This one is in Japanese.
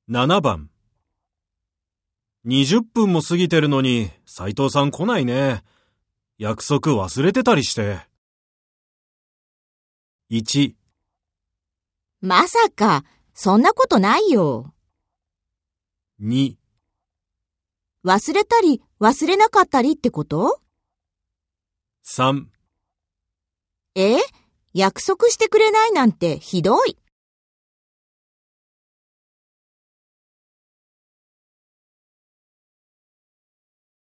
7番。20分も過ぎてるのに、斉藤さん来ないね。約束忘れてたりして。1、 まさか、そんなことないよ。 2、 忘れたり忘れなかったりってこと？ 3。 約束してくれないなんてひどい。